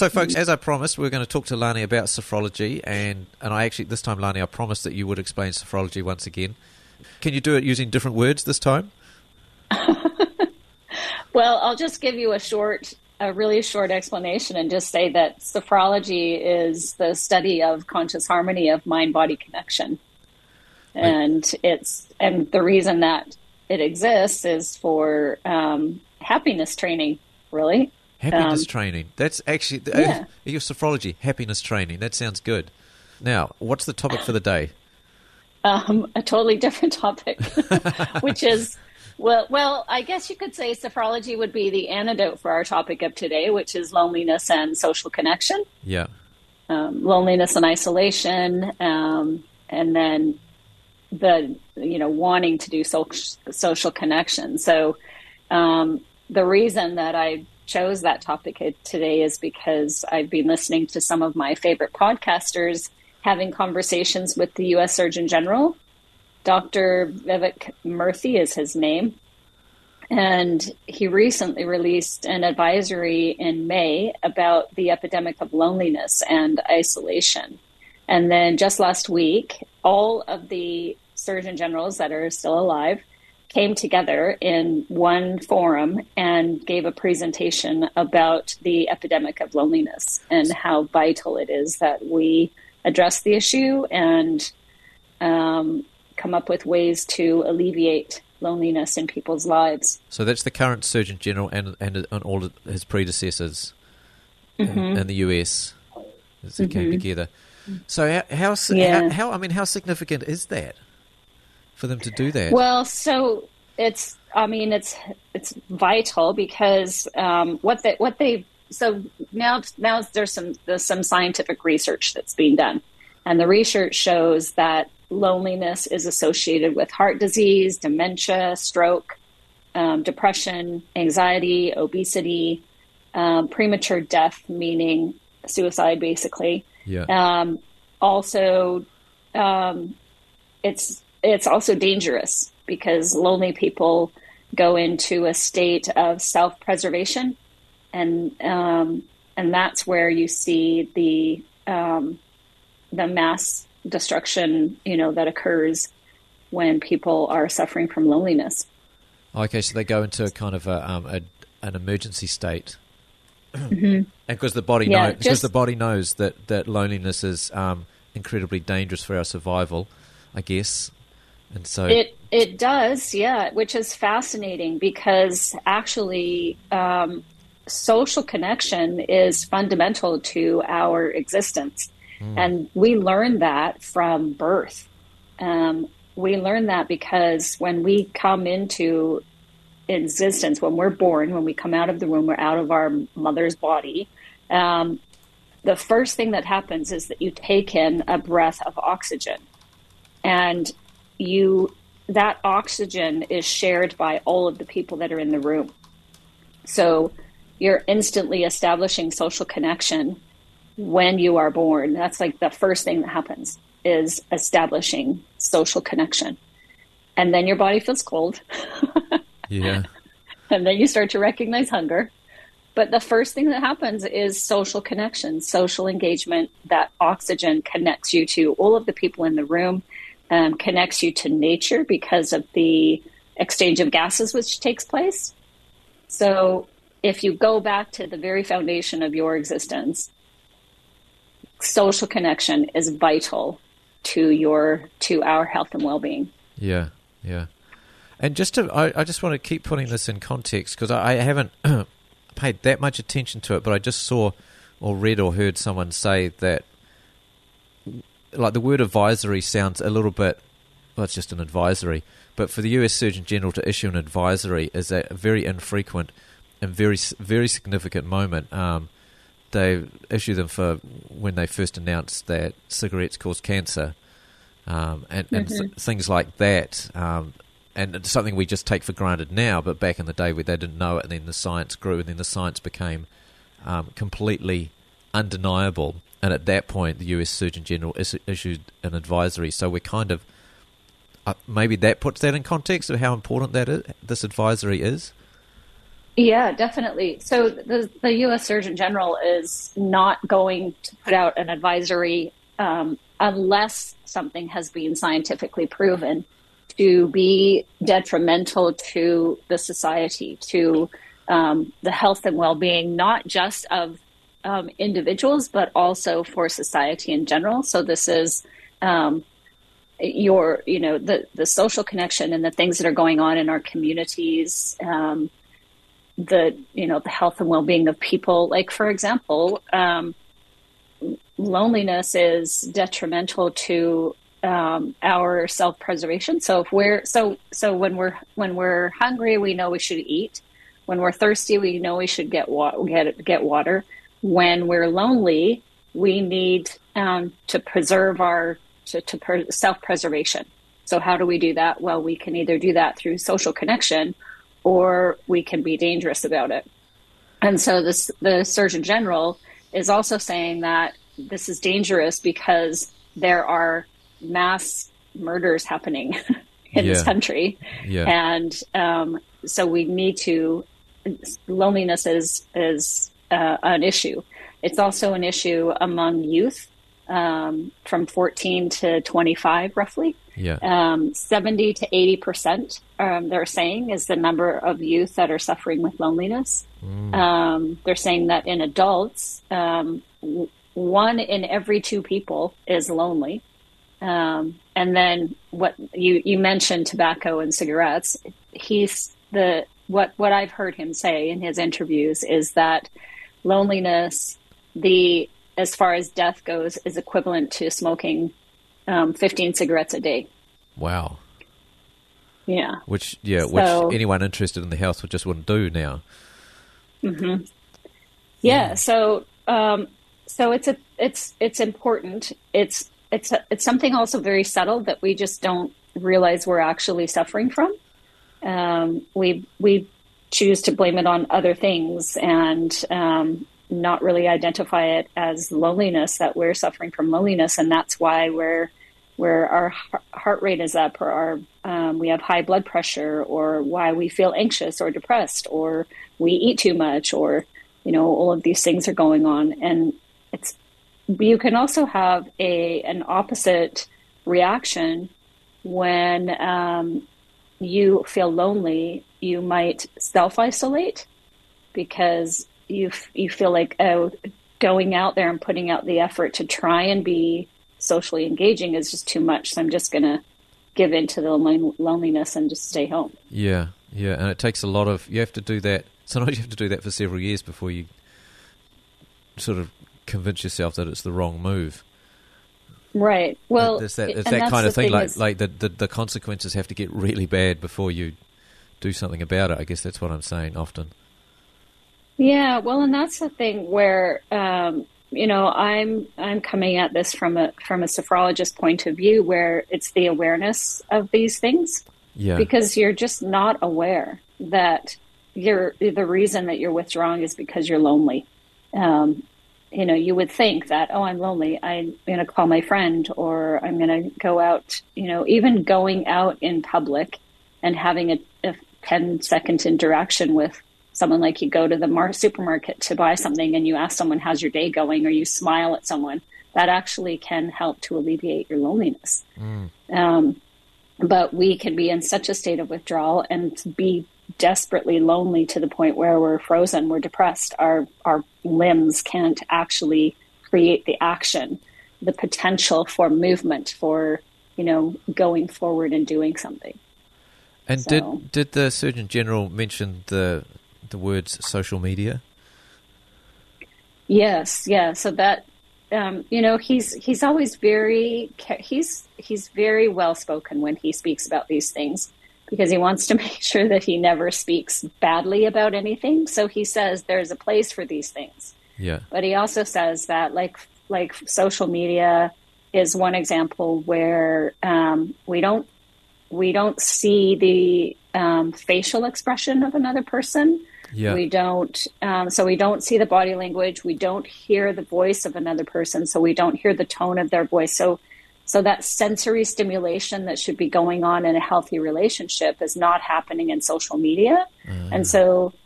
So, folks, as I promised, we're going to talk to Lani about sophrology, and I actually, this time, Lani, I promised that you would explain sophrology once again. Can you do it using different words this time? Well, I'll just give you a really short explanation and just say that sophrology is the study of conscious harmony of mind-body connection. And the reason that it exists is for happiness training, really. Happiness training. That's actually your sophrology, happiness training. That sounds good. Now, what's the topic for the day? A totally different topic, which is, well, I guess you could say sophrology would be the antidote for our topic of today, which is loneliness and social connection. Yeah. Loneliness and isolation, and then the wanting to do social connection. So the reason that I chose that topic today is because I've been listening to some of my favorite podcasters having conversations with the U.S. Surgeon General. Dr. Vivek Murthy is his name. And he recently released an advisory in May about the epidemic of loneliness and isolation. And then just last week, all of the Surgeon Generals that are still alive came together in one forum and gave a presentation about the epidemic of loneliness and how vital it is that we address the issue and come up with ways to alleviate loneliness in people's lives. So that's the current Surgeon General and all of his predecessors in the US as they came together. So how significant is that for them to do that? Well, so it's vital because so now there's some scientific research that's being done, and the research shows that loneliness is associated with heart disease, dementia, stroke, depression, anxiety, obesity, premature death, meaning suicide, basically. Yeah. Also, it's also dangerous because lonely people go into a state of self-preservation, and that's where you see the mass destruction, that occurs when people are suffering from loneliness. Okay, so they go into a kind of an emergency state, and because the body knows that loneliness is incredibly dangerous for our survival, I guess, and so it does, which is fascinating because actually social connection is fundamental to our existence. And we learn that from birth. We learn that because when we come into existence, when we're born, when we come out of the womb, we're out of our mother's body, the first thing that happens is that you take in a breath of oxygen. And that oxygen is shared by all of the people that are in the room. So you're instantly establishing social connection when you are born. That's like the first thing that happens is establishing social connection. And then your body feels cold. Yeah. And then you start to recognize hunger. But the first thing that happens is social connection, social engagement. That oxygen connects you to all of the people in the room, connects you to nature because of the exchange of gases which takes place. So if you go back to the very foundation of your existence, social connection is vital to our health and well-being. Yeah. And I just want to keep putting this in context because I haven't paid that much attention to it, but I just saw or read or heard someone say that, like, the word advisory sounds a little bit, well, it's just an advisory, but for the US Surgeon General to issue an advisory is a very infrequent and very, very significant moment. They issue them for when they first announced that cigarettes cause cancer, things like that. And it's something we just take for granted now, but back in the day where they didn't know it, and then the science grew, and then the science became completely undeniable. And at that point, the US Surgeon General issued an advisory. So we're kind of maybe that puts that in context of how important that is, this advisory is. Yeah, definitely. So the U.S. Surgeon General is not going to put out an advisory unless something has been scientifically proven to be detrimental to the society, to the health and well-being, not just of individuals, but also for society in general. So this is the social connection and the things that are going on in our communities. The health and well-being of people. Like, for example, loneliness is detrimental to our self-preservation. So if when we're hungry, we know we should eat. When we're thirsty, we know we should get water. When we're lonely, we need to preserve self-preservation. So how do we do that? Well, we can either do that through social connection, or we can be dangerous about it. And so the Surgeon General is also saying that this is dangerous because there are mass murders happening in this country. Yeah. And so we need to, loneliness is an issue. It's also an issue among youth from 14 to 25, roughly. Yeah. 70 to 80%, they're saying, is the number of youth that are suffering with loneliness. They're saying that in adults, 1 in every 2 people is lonely. And then what you mentioned, tobacco and cigarettes. What I've heard him say in his interviews is that loneliness, as far as death goes, is equivalent to smoking 15 cigarettes a day. Wow. Yeah. Which anyone interested in the health just wouldn't do now. Mm-hmm. Yeah. So it's important. It's something also very subtle that we just don't realize we're actually suffering from. We choose to blame it on other things and not really identify it as loneliness, that we're suffering from loneliness, and that's why where our heart rate is up, or we have high blood pressure, or why we feel anxious or depressed, or we eat too much, or all of these things are going on. And you can also have an opposite reaction when you feel lonely. You might self-isolate because you feel like, going out there and putting out the effort to try and be socially engaging is just too much. So I'm just going to give in to the loneliness and just stay home. Yeah. And it takes a lot of, you have to do that. Sometimes you have to do that for several years before you sort of convince yourself that it's the wrong move. Right. Well, it's that kind of thing. Like the consequences have to get really bad before you do something about it. I guess that's what I'm saying often. Yeah. Well, and that's the thing where I'm coming at this from a sophrologist point of view, where it's the awareness of these things. Yeah. Because you're just not aware that the reason that you're withdrawing is because you're lonely. You would think that, I'm lonely, I'm going to call my friend, or I'm going to go out, even going out in public and having a 10-second interaction with someone. Like, you go to the supermarket to buy something and you ask someone, how's your day going? Or you smile at someone. That actually can help to alleviate your loneliness. But we can be in such a state of withdrawal and be desperately lonely to the point where we're frozen, we're depressed, our limbs can't actually create the action, the potential for movement, for going forward and doing something. And did the Surgeon General mention the words social media? Yes, yeah. So that he's always he's very well spoken when he speaks about these things, because he wants to make sure that he never speaks badly about anything. So he says there's a place for these things. Yeah. But he also says that like social media is one example where we don't see the facial expression of another person. Yeah. We don't see the body language. We don't hear the voice of another person. So we don't hear the tone of their voice. So that sensory stimulation that should be going on in a healthy relationship is not happening in social media. And so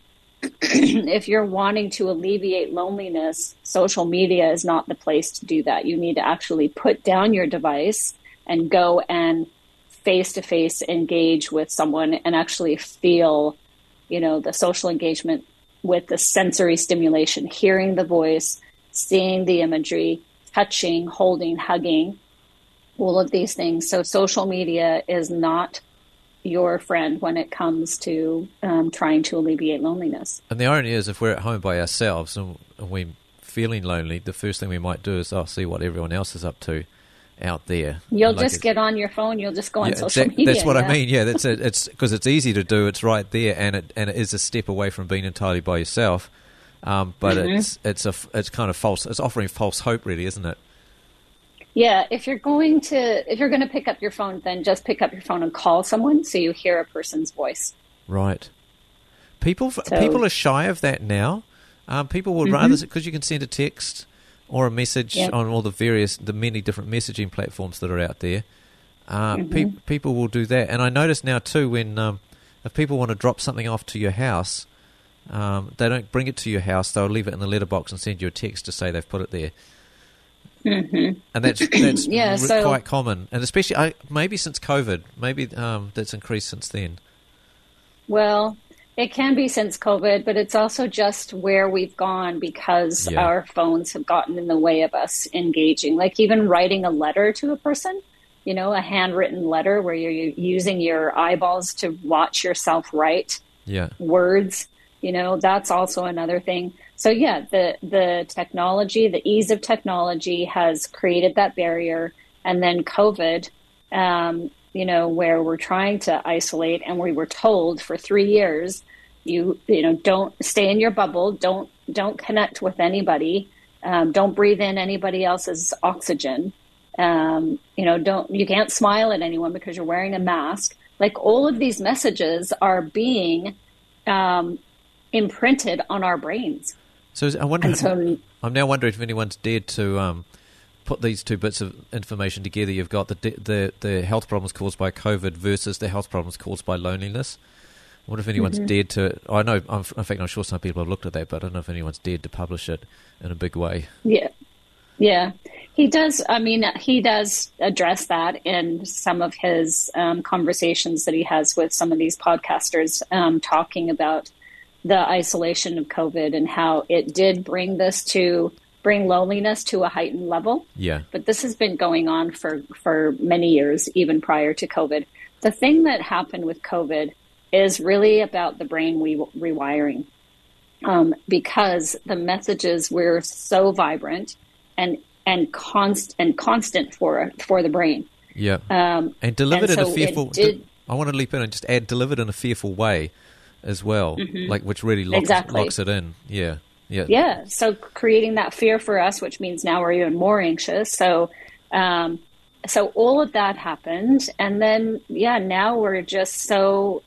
if you're wanting to alleviate loneliness, social media is not the place to do that. You need to actually put down your device and go and face-to-face engage with someone and actually feel, the social engagement with the sensory stimulation, hearing the voice, seeing the imagery, touching, holding, hugging, all of these things. So social media is not your friend when it comes to trying to alleviate loneliness. And the irony is, if we're at home by ourselves and we're feeling lonely, the first thing we might do is see what everyone else is up to out there. You'll just get on your phone. You'll just go on social media. That's what I mean. Yeah, it's because it's easy to do. It's right there, and it is a step away from being entirely by yourself. But it's kind of false. It's offering false hope, really, isn't it? Yeah, if you're going to pick up your phone, then just pick up your phone and call someone so you hear a person's voice. Right. People are shy of that now. People would rather, because you can send a text or a message on all the many different messaging platforms that are out there. People will do that, and I notice now too when if people want to drop something off to your house, they don't bring it to your house. They'll leave it in the letterbox and send you a text to say they've put it there. And that's quite common, and especially maybe since COVID, maybe that's increased since then. Well, it can be since COVID, but it's also just where we've gone because our phones have gotten in the way of us engaging. Like even writing a letter to a person, a handwritten letter where you're using your eyeballs to watch yourself write words. That's also another thing. So the technology, the ease of technology has created that barrier. And then COVID, where we're trying to isolate and we were told for 3 years, don't stay in your bubble. Don't connect with anybody. Don't breathe in anybody else's oxygen. You can't smile at anyone because you're wearing a mask. Like all of these messages are being imprinted on our brains. So I'm now wondering if anyone's dared to put these two bits of information together. You've got the health problems caused by COVID versus the health problems caused by loneliness. I wonder if anyone's dared to. I know, in fact, I'm sure some people have looked at that, but I don't know if anyone's dared to publish it in a big way. Yeah. He does. I mean, he does address that in some of his conversations that he has with some of these podcasters, talking about the isolation of COVID and how it did bring loneliness to a heightened level. Yeah. But this has been going on for many years, even prior to COVID. The thing that happened with COVID is really about the brain rewiring, because the messages were so vibrant and constant for the brain. Yeah. And delivered in a fearful. I want to leap in and just add, delivered in a fearful way as well, which really locks it in. Yeah. So creating that fear for us, which means now we're even more anxious. So all of that happened, and then now we're just so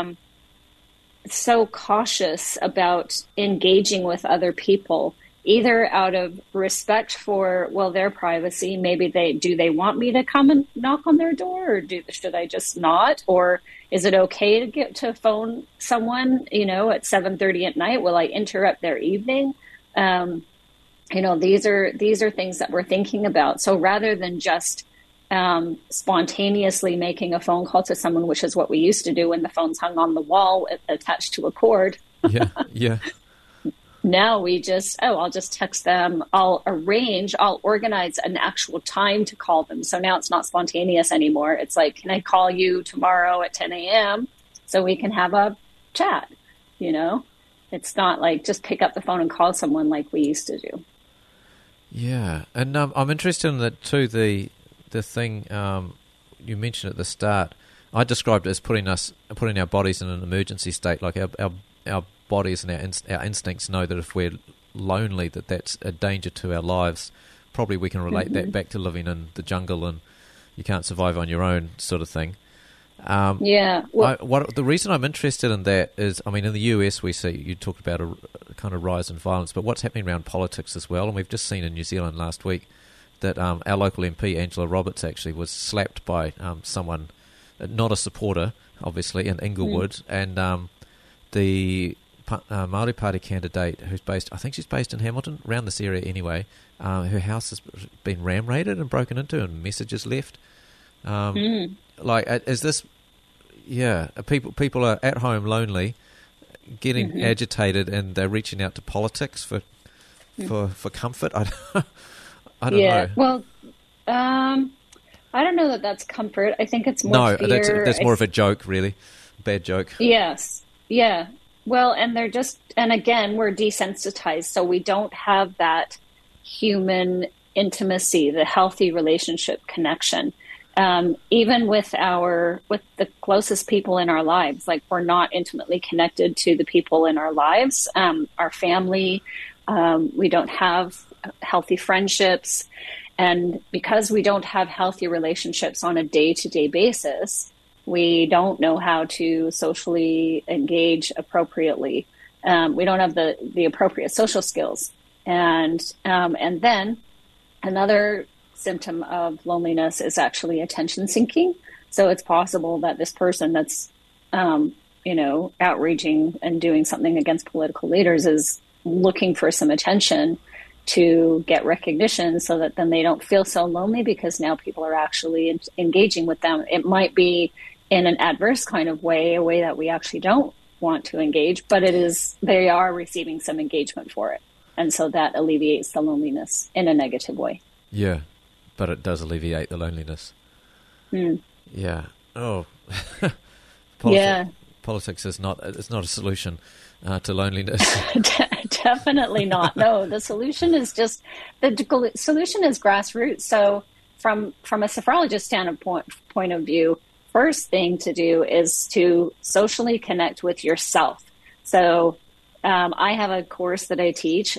cautious about engaging with other people, either out of respect for their privacy. Maybe they want me to come and knock on their door, or should I just not? Or is it okay to get to phone someone, at 7:30 at night? Will I interrupt their evening? These are things that we're thinking about. So rather than just spontaneously making a phone call to someone, which is what we used to do when the phone's hung on the wall attached to a cord. Yeah. Now we I'll just text them. I'll organize an actual time to call them. So now it's not spontaneous anymore. It's like, can I call you tomorrow at 10 a.m. so we can have a chat? It's not like just pick up the phone and call someone like we used to do. Yeah. And I'm interested in that too, the thing you mentioned at the start. I described it as putting our bodies in an emergency state, like our bodies and our instincts know that if we're lonely, that's a danger to our lives. Probably we can relate that back to living in the jungle and you can't survive on your own sort of thing. The reason I'm interested in that is, in the US we see, you talked about a kind of rise in violence, but what's happening around politics as well, and we've just seen in New Zealand last week that our local MP, Angela Roberts, actually was slapped by someone, not a supporter, obviously, in Inglewood, and the Māori Party candidate who's I think she's based in Hamilton, around this area anyway. Her house has been ram raided and broken into, and messages left. Like, is this? Yeah, people are at home lonely, getting agitated, and they're reaching out to politics for comfort. I don't know. Well, I don't know that that's comfort. I think it's more fear. That's more of a joke, really. Bad joke. Yes. Yeah. Well, and again, we're desensitized, so we don't have that human intimacy, the healthy relationship connection. Even with the closest people in our lives, like, we're not intimately connected to the people in our lives, our family. We don't have healthy friendships. And because we don't have healthy relationships on a day-to-day basis, we don't know how to socially engage appropriately. We don't have the appropriate social skills. And then another symptom of loneliness is actually attention seeking. So it's possible that this person that's, outraging and doing something against political leaders is looking for some attention to get recognition, so that then they don't feel so lonely, because now people are actually engaging with them. It might be in an adverse kind of way, a way that we actually don't want to engage, but they are receiving some engagement for it. And so that alleviates the loneliness in a negative way. Yeah, but it does alleviate the loneliness. Yeah. Oh. Politics is not a solution to loneliness. Definitely not. No, the solution is grassroots. So from a sophrologist point of view, first thing to do is to socially connect with yourself. So I have a course that I teach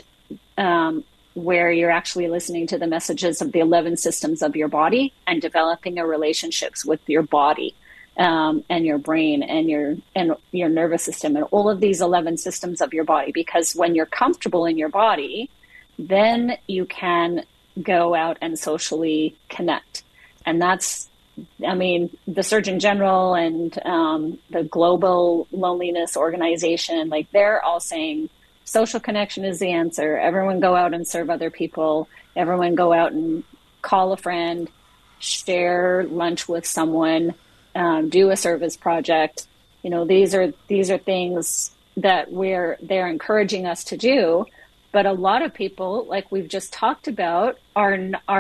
where you're actually listening to the messages of the 11 systems of your body and developing a relationships with your body. And your brain and your nervous system and all of these 11 systems of your body, because when you're comfortable in your body, then you can go out and socially connect. And that's, the Surgeon General and the Global Loneliness Organization, like, they're all saying social connection is the answer. Everyone go out and serve other people. Everyone go out and call a friend, share lunch with someone. Do a service project. These are things that they're encouraging us to do. But a lot of people, like we've just talked about, are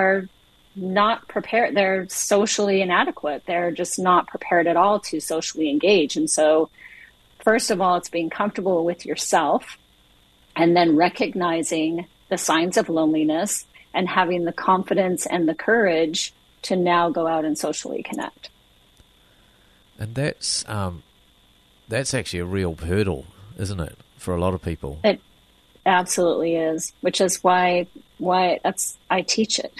not prepared. They're socially inadequate. They're just not prepared at all to socially engage. And so, first of all, it's being comfortable with yourself, and then recognizing the signs of loneliness and having the confidence and the courage to now go out and socially connect. And that's actually a real hurdle, isn't it, for a lot of people? It absolutely is, which is why I teach it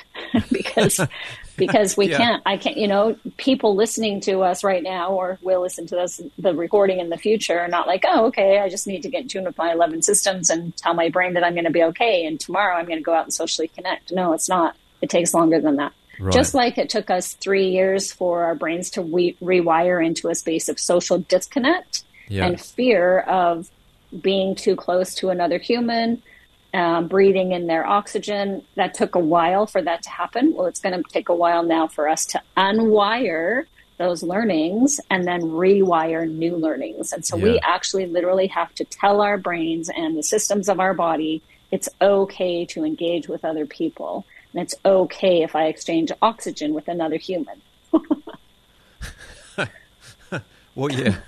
because I can't, people listening to us right now or will listen to the recording in the future are not like, oh, okay, I just need to get in tune with my 11 systems and tell my brain that I'm going to be okay, and tomorrow I'm going to go out and socially connect. No, it's not. It takes longer than that. Right. Just like it took us 3 years for our brains to rewire into a space of social disconnect and fear of being too close to another human, breathing in their oxygen. That took a while for that to happen. Well, it's going to take a while now for us to unwire those learnings and then rewire new learnings. And so we actually literally have to tell our brains and the systems of our body it's okay to engage with other people. And it's okay if I exchange oxygen with another human. Well, yeah.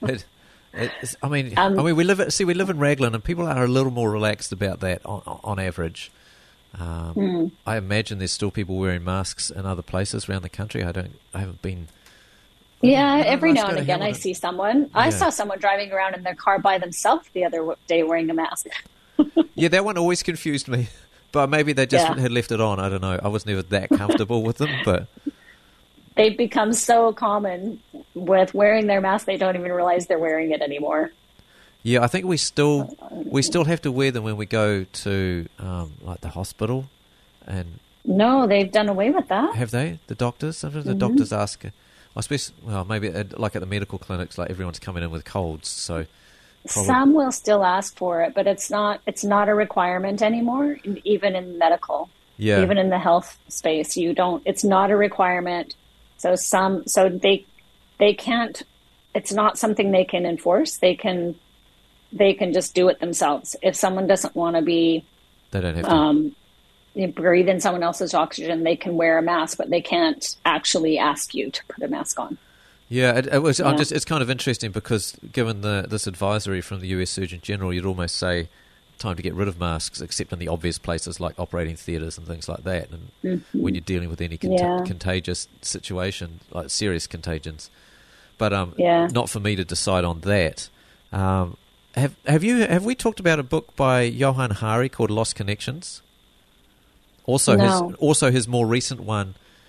We live in Raglan, and people are a little more relaxed about that on average. I imagine there's still people wearing masks in other places around the country. I haven't been. Yeah, every now and again I see someone. Yeah. I saw someone driving around in their car by themselves the other day wearing a mask. Yeah, that one always confused me. But maybe they just had left it on. I don't know. I was never that comfortable with them, but they've become so common with wearing their mask they don't even realize they're wearing it anymore. Yeah, I think we still have to wear them when we go to like the hospital. And no, they've done away with that. Have they? The doctors? Sometimes the doctors ask. I suppose, maybe like at the medical clinics, like everyone's coming in with colds, so Some will still ask for it, but it's not a requirement anymore, even in medical. Yeah. Even in the health space, it's not a requirement. So they can't, it's not something they can enforce. They can just do it themselves. If someone doesn't want to be, they don't have to breathe in someone else's oxygen, they can wear a mask, but they can't actually ask you to put a mask on. Yeah, it was. Yeah. It's kind of interesting because given this advisory from the US Surgeon General, you'd almost say time to get rid of masks, except in the obvious places like operating theatres and things like that, and when you're dealing with any contagious situation, like serious contagions. But not for me to decide on that. Have we talked about a book by Johan Hari called Lost Connections? Also, his more recent one.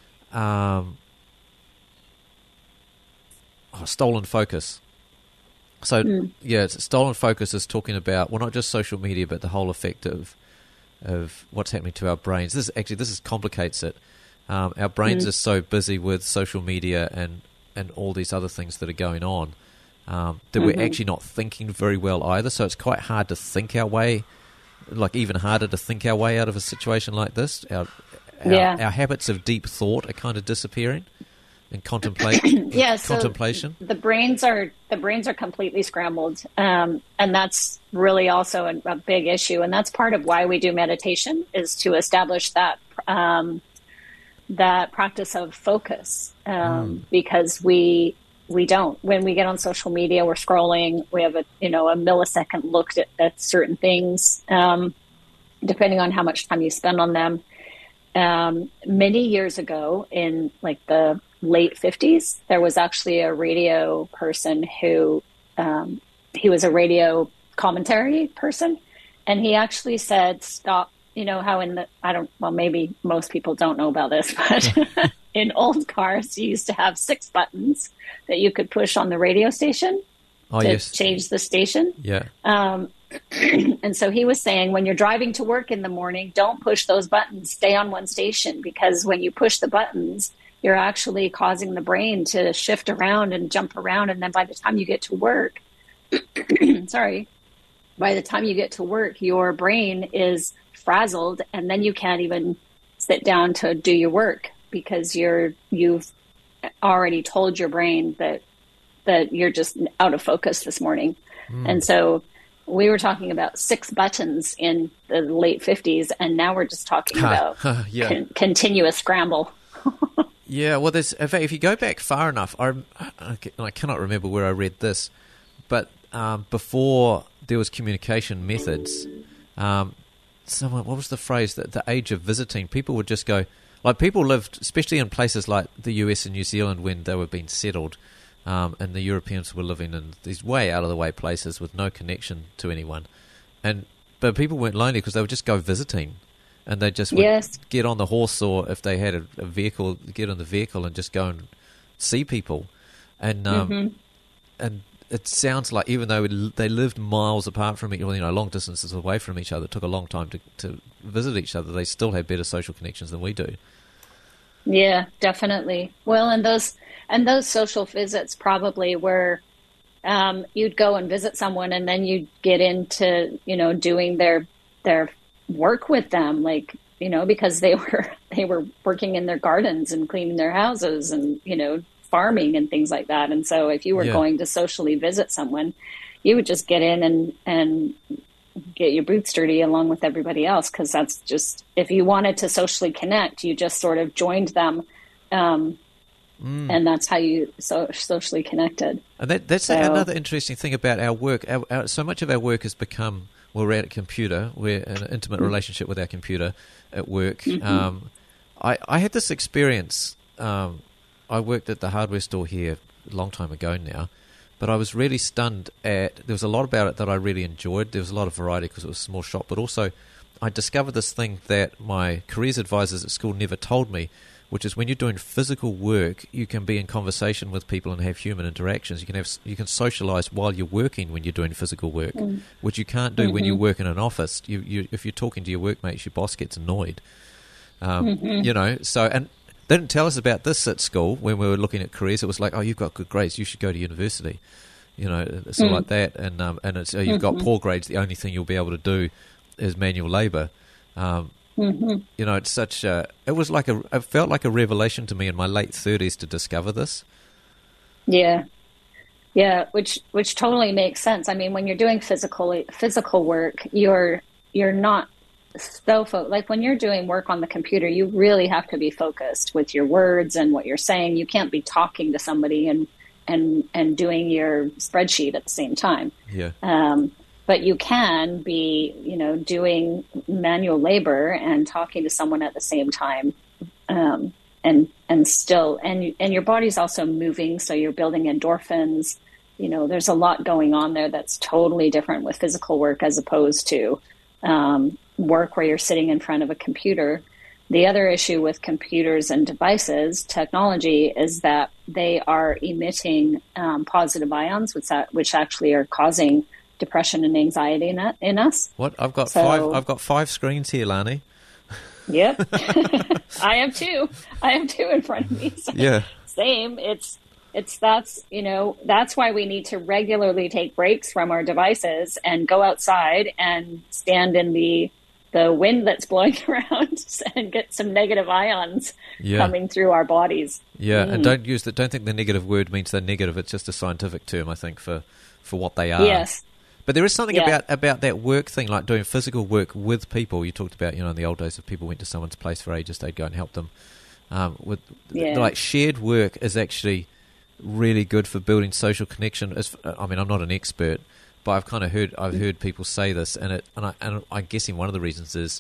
Stolen Focus. So Stolen Focus is talking about not just social media, but the whole effect of what's happening to our brains. This complicates it. Our brains are so busy with social media and all these other things that are going on that we're actually not thinking very well either. So it's quite hard to think our way, even harder to think our way out of a situation like this. Our habits of deep thought are kind of disappearing. And contemplation. The brains are completely scrambled, and that's really also a big issue. And that's part of why we do meditation, is to establish that that practice of focus. Because we don't. When we get on social media, we're scrolling. We have a millisecond look at certain things, depending on how much time you spend on them. Many years ago, in the late 50s, there was actually a radio person who he was a radio commentary person, and he actually said, stop, how maybe most people don't know about this, but in old cars you used to have 6 buttons that you could push on the radio station to change the station. And so he was saying, when you're driving to work in the morning, don't push those buttons, stay on one station, because when you push the buttons, you're actually causing the brain to shift around and jump around. And then by the time you get to work, your brain is frazzled, and then you can't even sit down to do your work because you've already told your brain that you're just out of focus this morning. And so we were talking about 6 buttons in the late 50s, and now we're just talking about continuous scramble. Yeah, well, in fact, if you go back far enough, I cannot remember where I read this, but before there was communication methods, what was the phrase? The age of visiting, people would just go, people lived, especially in places like the US and New Zealand when they were being settled, and the Europeans were living in these way out of the way places with no connection to anyone, but people weren't lonely because they would just go visiting. And they just would get on the horse, or if they had a vehicle, get on the vehicle and just go and see people. And and it sounds like even though they lived miles apart from each other, long distances away from each other, it took a long time to visit each other, they still had better social connections than we do. Yeah, definitely. Well, and those social visits probably were you'd go and visit someone, and then you'd get into doing their work with them, because they were working in their gardens and cleaning their houses and farming and things like that. And so if you were going to socially visit someone, you would just get in and get your boots dirty along with everybody else, because that's just, if you wanted to socially connect, you just sort of joined them, and that's how you socially connected. And that's another interesting thing about our work. So much of our work has become, we're at a computer. We're in an intimate relationship with our computer at work. I had this experience. I worked at the hardware store here a long time ago now, but I was really stunned there was a lot about it that I really enjoyed. There was a lot of variety because it was a small shop, but also I discovered this thing that my careers advisors at school never told me, which is when you're doing physical work, you can be in conversation with people and have human interactions. You can socialize while you're working when you're doing physical work, which you can't do when you work in an office. If you're talking to your workmates, your boss gets annoyed. So, and they didn't tell us about this at school when we were looking at careers. It was like, oh, you've got good grades, you should go to university. sort of like that, and it's you've got poor grades. The only thing you'll be able to do is manual labour. It's such it felt like a revelation to me in my late 30s to discover this. Yeah, which totally makes sense. I mean, when you're doing physical work, you're not like when you're doing work on the computer, you really have to be focused with your words and what you're saying. You can't be talking to somebody and doing your spreadsheet at the same time. Yeah. But you can be, doing manual labor and talking to someone at the same time, and your body's also moving, so you're building endorphins. There's a lot going on there that's totally different with physical work as opposed to work where you're sitting in front of a computer. The other issue with computers and devices, technology, is that they are emitting positive ions, which actually are causing depression and anxiety in us. What? I've got five screens here, Lani. Yep. I have two in front of me. So yeah. Same. That's why we need to regularly take breaks from our devices and go outside and stand in the wind that's blowing around and get some negative ions coming through our bodies. Yeah, and don't think the negative word means they're negative. It's just a scientific term, I think, for what they are. Yes. But there is something about that work thing, like doing physical work with people. You talked about, in the old days, if people went to someone's place for ages, they'd go and help them. Like shared work is actually really good for building social connection. I'm not an expert, but I've heard people say this, and I'm guessing one of the reasons is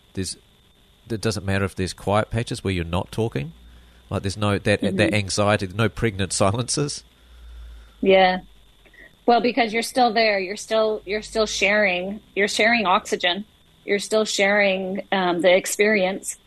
it doesn't matter if there's quiet patches where you're not talking, like there's no that anxiety, no pregnant silences. Yeah. Well, because you're still there, you're still sharing. You're sharing oxygen. You're still sharing the experience.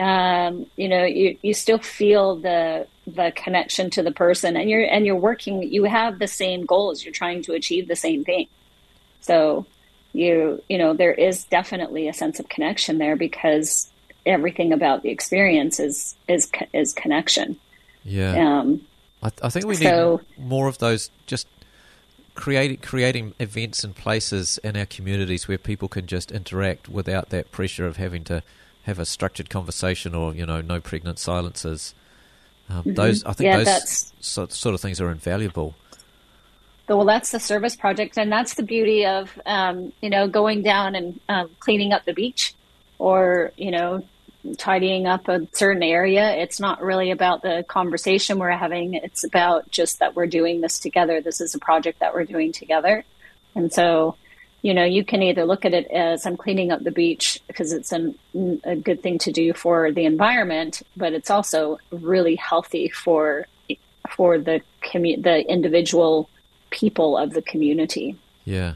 You still feel the connection to the person, and you're working. You have the same goals. You're trying to achieve the same thing. So there is definitely a sense of connection there because everything about the experience is connection. Yeah. I think we need more of those. Just creating events and places in our communities where people can just interact without that pressure of having to have a structured conversation or no pregnant silences. Those sort of things are invaluable. Well, that's the service project, and that's the beauty of going down and cleaning up the beach, or tidying up a certain area. It's not really about the conversation we're having. It's about just that we're doing this together. This is a project that we're doing together. And so, you can either look at it as I'm cleaning up the beach because it's a good thing to do for the environment, but it's also really healthy for the individual people of the community. Yeah.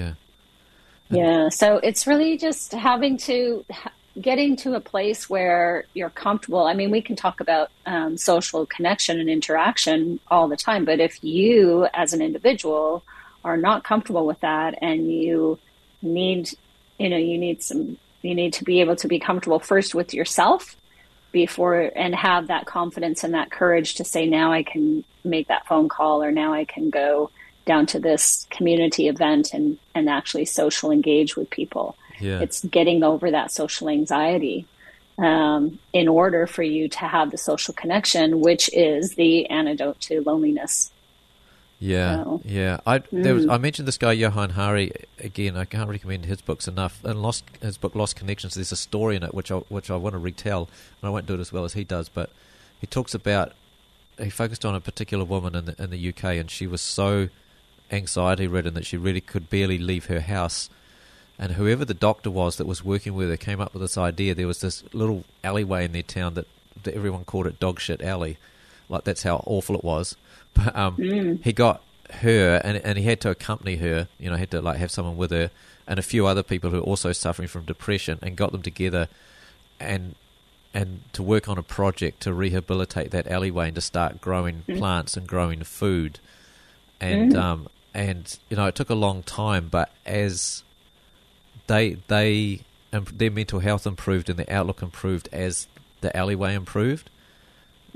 Yeah. So it's really just getting to a place where you're comfortable. I mean, we can talk about social connection and interaction all the time, but if you as an individual are not comfortable with that, and you need to be able to be comfortable first with yourself and have that confidence and that courage to say, now I can make that phone call, or now I can go down to this community event and actually social engage with people. Yeah. It's getting over that social anxiety in order for you to have the social connection, which is the antidote to loneliness. Yeah, So, yeah. I mentioned this guy Johann Hari again. I can't recommend his books enough. And his book Lost Connections, there's a story in it which I want to retell, and I won't do it as well as he does. But he talks about, he focused on a particular woman in the UK, and she was so anxiety ridden that she really could barely leave her house. And whoever the doctor was that was working with her came up with this idea. There was this little alleyway in their town that everyone called it Dog Shit Alley. Like, that's how awful it was. But he got her, and he had to accompany her, had to have someone with her, and a few other people who were also suffering from depression, and got them together and to work on a project to rehabilitate that alleyway and to start growing plants and growing food. And it took a long time, but as their mental health improved and their outlook improved as the alleyway improved,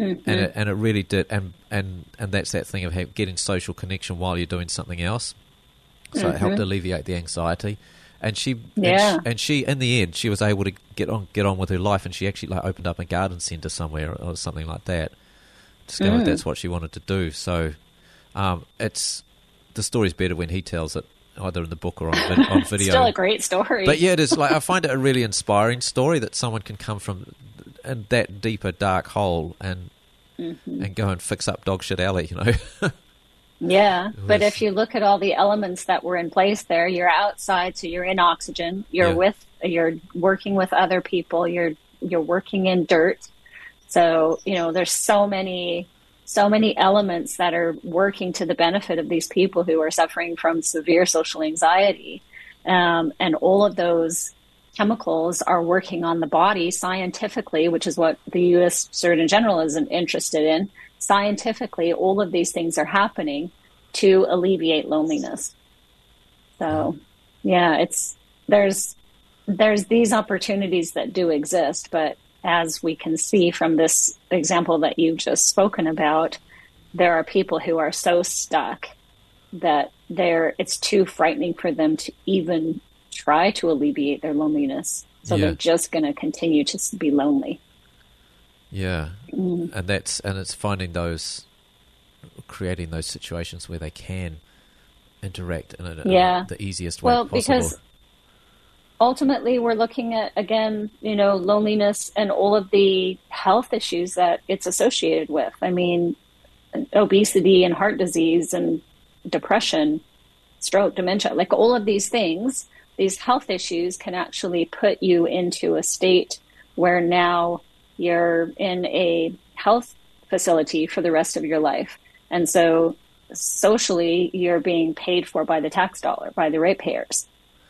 and it really did, and that's that thing of getting social connection while you're doing something else. So it helped alleviate the anxiety, and she in the end she was able to get on with her life, and she actually like opened up a garden centre somewhere or something like that. Discovered that's what she wanted to do. So it's the story's better when he tells it, either in the book or on video. Still a great story. But yeah, it is. Like I find it a really inspiring story that someone can come from in that deeper dark hole and go and fix up Dog Shit Alley, you know. Yeah, but if you look at all the elements that were in place there, you're outside, so you're in oxygen. You're working with other people. You're working in dirt. So there's so many elements that are working to the benefit of these people who are suffering from severe social anxiety, and all of those chemicals are working on the body scientifically, which is what the U.S. Surgeon General is interested in. Scientifically, all of these things are happening to alleviate loneliness. So, yeah, there's these opportunities that do exist, but as we can see from this example that you've just spoken about, there are people who are so stuck that it's too frightening for them to even try to alleviate their loneliness. So they're just going to continue to be lonely. Yeah, and it's creating those situations where they can interact in the easiest way possible. Because ultimately we're looking at, again, loneliness and all of the health issues that it's associated with. I mean, obesity and heart disease and depression, stroke, dementia, like all of these things, these health issues can actually put you into a state where now you're in a health facility for the rest of your life. And so socially, you're being paid for by the tax dollar, by the ratepayers.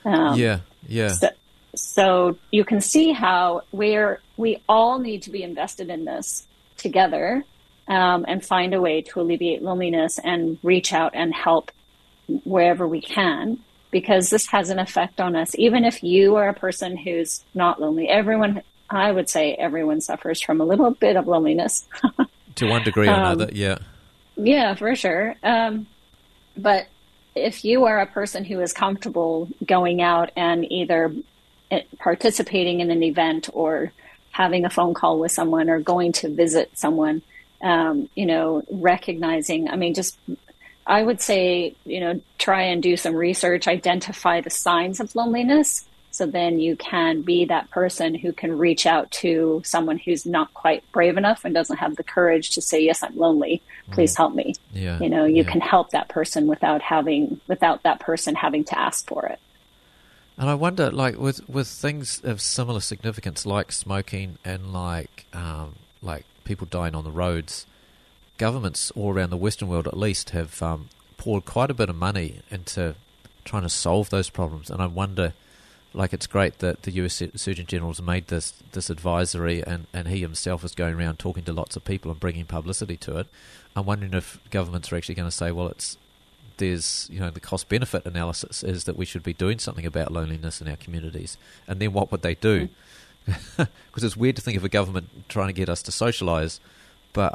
So you can see how we all need to be invested in this together, and find a way to alleviate loneliness and reach out and help wherever we can, because this has an effect on us. Even if you are a person who's not lonely, I would say everyone suffers from a little bit of loneliness. To one degree or another, yeah. Yeah, for sure. But if you are a person who is comfortable going out and either participating in an event or having a phone call with someone or going to visit someone, recognizing, I would say, try and do some research, identify the signs of loneliness. So then you can be that person who can reach out to someone who's not quite brave enough and doesn't have the courage to say, yes, I'm lonely. Please help me. Yeah. You can help that person without that person having to ask for it. And I wonder, like with things of similar significance, like smoking and like people dying on the roads, governments all around the Western world, at least, have poured quite a bit of money into trying to solve those problems. And I wonder, like, it's great that the US Surgeon General has made this advisory, and he himself is going around talking to lots of people and bringing publicity to it. I'm wondering if governments are actually going to say, well, there's the cost-benefit analysis is that we should be doing something about loneliness in our communities. And then what would they do? Because it's weird to think of a government trying to get us to socialise, but...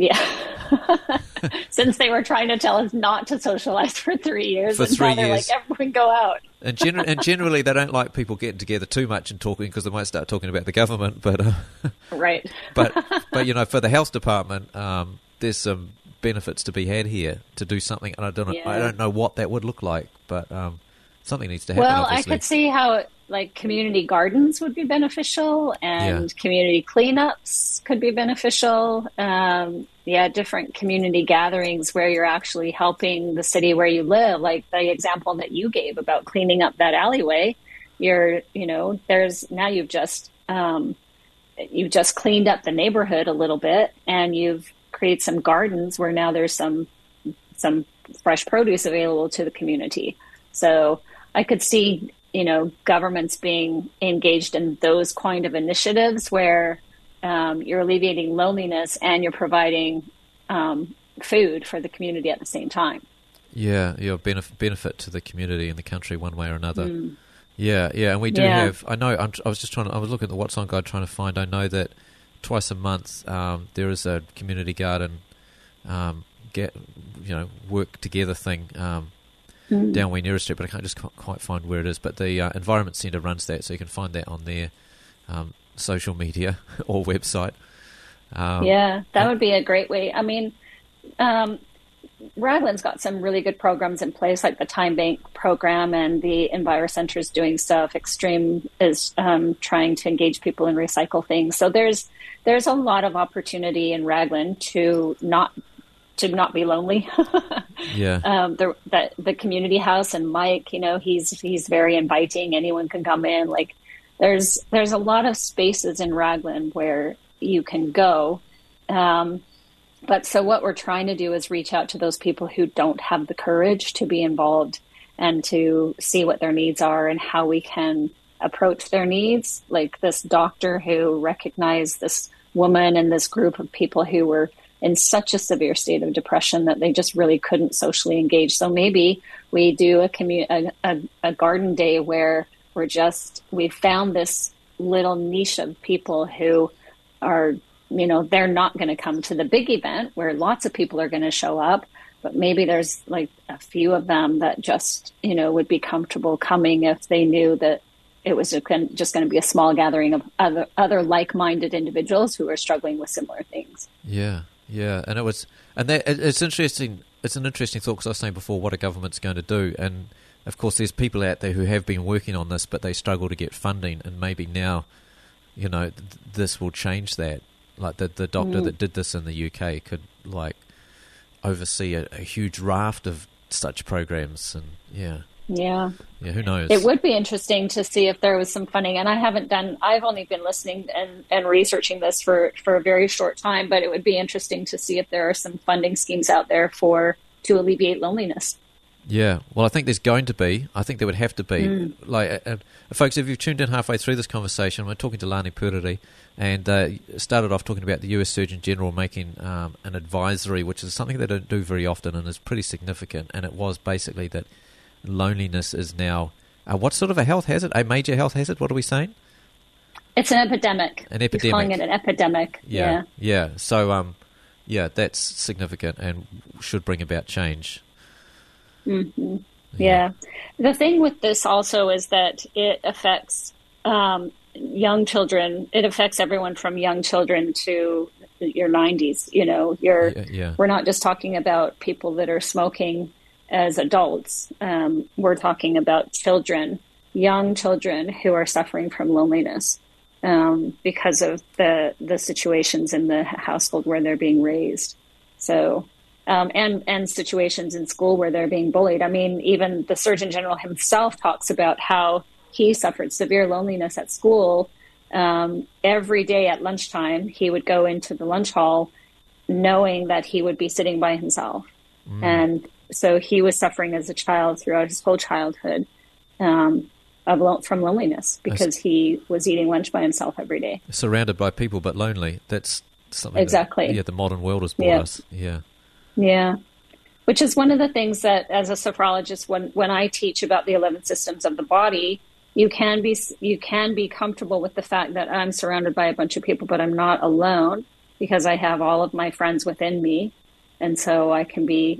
Since they were trying to tell us not to socialise for 3 years, now they're like, everyone go out. And generally, they don't like people getting together too much and talking, because they might start talking about the government. But right. but for the health department, there's some benefits to be had here to do something. And I don't know what that would look like, but something needs to happen. Well, obviously. I could see how community gardens would be beneficial, and community cleanups could be beneficial. Different community gatherings where you're actually helping the city where you live, like the example that you gave about cleaning up that alleyway. You've just cleaned up the neighborhood a little bit, and you've created some gardens where now there's some fresh produce available to the community. So I could see, governments being engaged in those kind of initiatives where you're alleviating loneliness and you're providing food for the community at the same time. Yeah, benefit to the community and the country one way or another. Yeah, and we do have. I know. I was looking at the What's On Guide trying to find. I know that twice a month there is a community garden work together thing down Wynera Street, but I can't just quite find where it is. But the Environment Centre runs that, so you can find that on their social media or website. That would be a great way. I mean, Raglan's got some really good programs in place, like the Time Bank program, and the Enviro Centre is doing stuff. Extreme is trying to engage people and recycle things. So there's a lot of opportunity in Raglan to not be lonely. The community house, and Mike, he's very inviting. Anyone can come in. Like there's a lot of spaces in Raglan where you can go. But so what we're trying to do is reach out to those people who don't have the courage to be involved and to see what their needs are and how we can approach their needs. Like this doctor who recognized this woman and this group of people who were in such a severe state of depression that they just really couldn't socially engage. So maybe we do a garden day where we found this little niche of people who are, they're not going to come to the big event where lots of people are going to show up, but maybe there's like a few of them that just, would be comfortable coming if they knew that it was just going to be a small gathering of other like-minded individuals who are struggling with similar things. Yeah. And it's interesting. It's an interesting thought, because I was saying before what a government's going to do. And of course, there's people out there who have been working on this, but they struggle to get funding. And maybe now, this will change that. Like the doctor that did this in the UK could oversee a huge raft of such programs. And who knows? It would be interesting to see if there was some funding. And I've only been listening and researching this for a very short time, but it would be interesting to see if there are some funding schemes out there to alleviate loneliness. Yeah, well, I think there's going to be. I think there would have to be. Folks, if you've tuned in halfway through this conversation, we're talking to Lani Puriri, and started off talking about the US Surgeon General making an advisory, which is something they don't do very often and is pretty significant. And it was basically that loneliness is now, what sort of a health hazard? A major health hazard? What are we saying? It's an epidemic. An epidemic. He's calling it an epidemic. Yeah. So, that's significant and should bring about change. Mm-hmm. Yeah. The thing with this also is that it affects young children. It affects everyone from young children to your 90s. We're not just talking about people that are smoking as adults. We're talking about children, young children who are suffering from loneliness because of the situations in the household where they're being raised. So, and situations in school where they're being bullied. I mean, even the Surgeon General himself talks about how he suffered severe loneliness at school. Every day at lunchtime, he would go into the lunch hall knowing that he would be sitting by himself. And so he was suffering as a child throughout his whole childhood from loneliness because he was eating lunch by himself every day. Surrounded by people, but lonely. That's something exactly. The modern world has brought us. Yeah. Which is one of the things that, as a sophrologist, when I teach about the 11 systems of the body, you can be comfortable with the fact that I'm surrounded by a bunch of people, but I'm not alone because I have all of my friends within me, and so I can be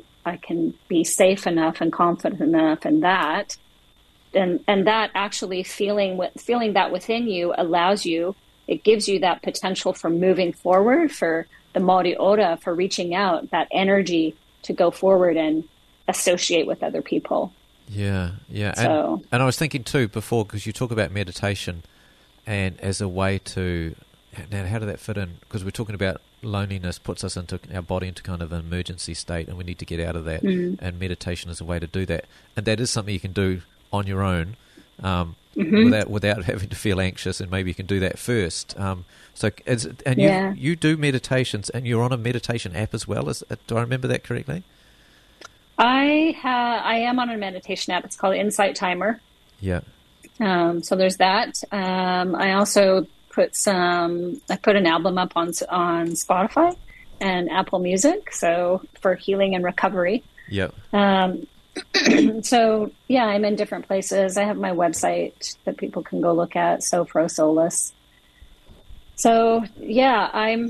safe enough and confident enough in that, and that actually feeling that within you allows you. It gives you that potential for moving forward, for the Mauri Ora, for reaching out, that energy to go forward and associate with other people. Yeah. So, and I was thinking too before, because you talk about meditation and as a way to, now how did that fit in? Because we're talking about loneliness puts us into our body into kind of an emergency state, and we need to get out of that. And meditation is a way to do that. And that is something you can do on your own. Without having to feel anxious, and maybe you can do that first. You do meditations, and you're on a meditation app as well. Do I remember that correctly? I am on a meditation app. It's called Insight Timer. Yeah. So there's that. I also put an album up on Spotify and Apple Music. So for healing and recovery. Yeah. So, I'm in different places. I have my website that people can go look at, Sophro Solus. So yeah,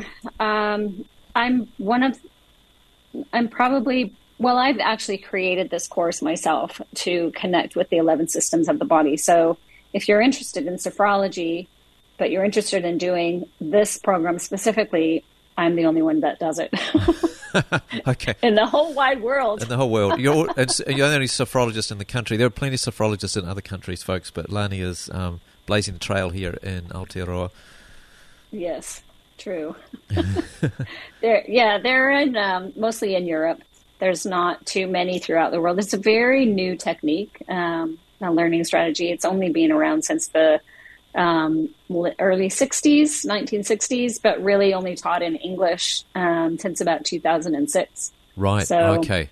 I'm one of I'm probably well, I've actually created this course myself to connect with the 11 systems of the body. So if you're interested in sophrology, but you're interested in doing this program specifically, I'm the only one that does it. Okay. In the whole wide world. In the whole world. You're the only sophrologist in the country. There are plenty of sophrologists in other countries, folks, but Lani is blazing the trail here in Aotearoa. Yes, true. They're in mostly in Europe. There's not too many throughout the world. It's a very new technique, a learning strategy. It's only been around since the early 60s, 1960s, but really only taught in English since about 2006. Right, so, okay.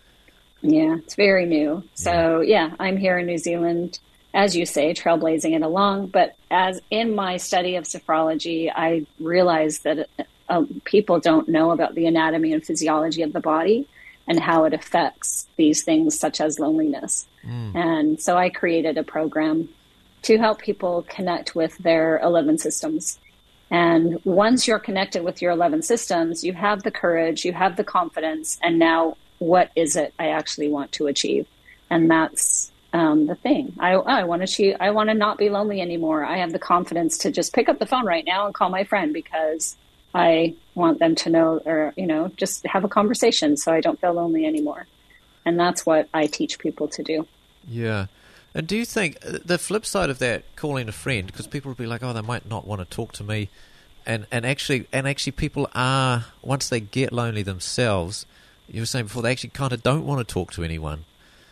Yeah, it's very new. So, yeah, I'm here in New Zealand, as you say, trailblazing it along. But as in my study of sophrology, I realized that people don't know about the anatomy and physiology of the body and how it affects these things such as loneliness. And so I created a program to help people connect with their 11 systems. And once you're connected with your 11 systems, you have the courage, you have the confidence, and now what is it I actually want to achieve? And that's the thing. I want to not be lonely anymore. I have the confidence to just pick up the phone right now and call my friend because I want them to know, or, just have a conversation so I don't feel lonely anymore. And that's what I teach people to do. Yeah. And do you think the flip side of that, calling a friend, because people will be like, oh, they might not want to talk to me, and actually people are, once they get lonely themselves, you were saying before, they actually kind of don't want to talk to anyone.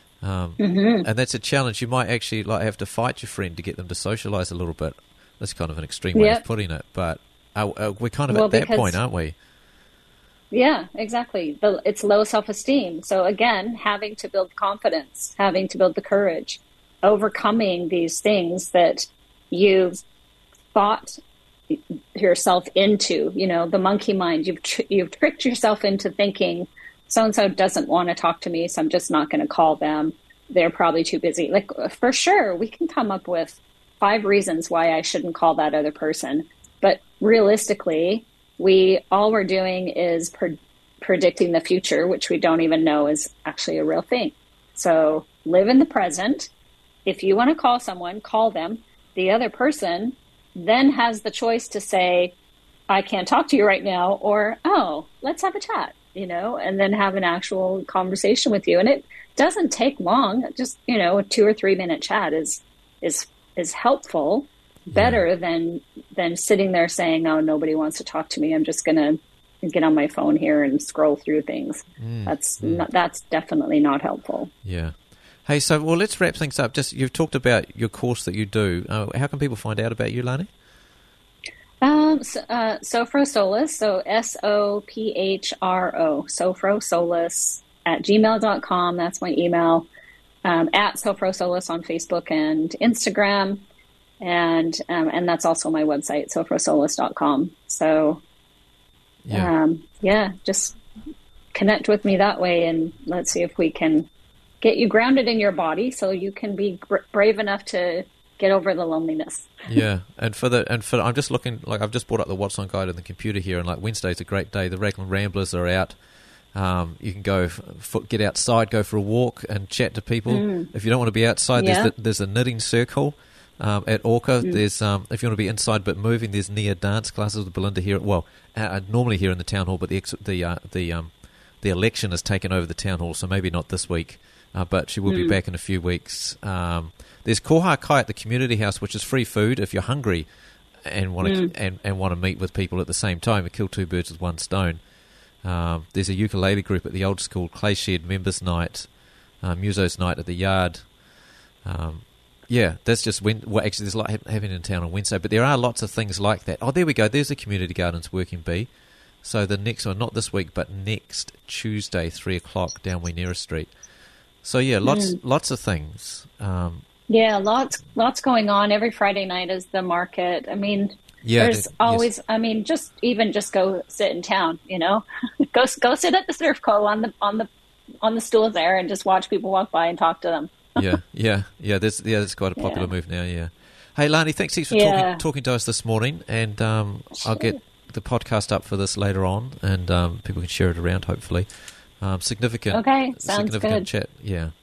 And that's a challenge. You might actually have to fight your friend to get them to socialise a little bit. That's kind of an extreme way of putting it, but we're kind of at that point, aren't we? Yeah, exactly. It's low self-esteem. So again, having to build confidence, having to build the courage, overcoming these things that you've thought yourself into, the monkey mind. You've tricked yourself into thinking so-and-so doesn't want to talk to me, so I'm just not going to call them. They're probably too busy. Like, for sure, we can come up with 5 reasons why I shouldn't call that other person. But realistically, all we're doing is predicting the future, which we don't even know is actually a real thing. So live in the present. If you want to call someone, call them. The other person then has the choice to say, I can't talk to you right now, or, oh, let's have a chat, and then have an actual conversation with you. And it doesn't take long. Just, a 2 or 3 minute chat is helpful, better than sitting there saying, oh, nobody wants to talk to me. I'm just going to get on my phone here and scroll through things. That's definitely not helpful. Yeah. Hey, so let's wrap things up. Just, you've talked about your course that you do. How can people find out about you, Lani? Sophro Solis, so SOPHRO, Sophro Solis at gmail.com. That's my email. At Sophro Solis on Facebook and Instagram. And that's also my website, sophrosolis.com. So, just connect with me that way, and let's see if we can get you grounded in your body so you can be brave enough to get over the loneliness. Yeah, and for I'm just looking, I've just brought up the What's On guide on the computer here, and Wednesday's a great day. The Raglan Ramblers are out. You can go get outside, go for a walk, and chat to people. If you don't want to be outside, there's a knitting circle at Orca. There's if you want to be inside but moving, there's Nia dance classes with Belinda here. Normally here in the town hall, but the election has taken over the town hall, so maybe not this week. But she will be back in a few weeks. There's Koha Kai at the community house, which is free food if you're hungry and want to meet with people at the same time and kill 2 birds with 1 stone. There's a ukulele group at the old school Clay Shed members night, Musos night at the yard. That's just actually there's a lot happening in town on Wednesday, but there are lots of things like that. Oh, there we go. There's the community gardens working bee. So the next one, not this week, but next Tuesday, 3:00 down Wienera Street. So lots of things. Lots going on. Every Friday night is the market. I mean, there's always. Yes. I mean, just go sit in town. Go sit at the Surf Co on the stool there and just watch people walk by and talk to them. Yeah. That's quite a popular move now. Yeah. Hey, Lani, thanks heaps for Yeah. talking to us this morning, and I'll get the podcast up for this later on, and people can share it around, hopefully. Significant Okay, sounds significant good. chat, yeah.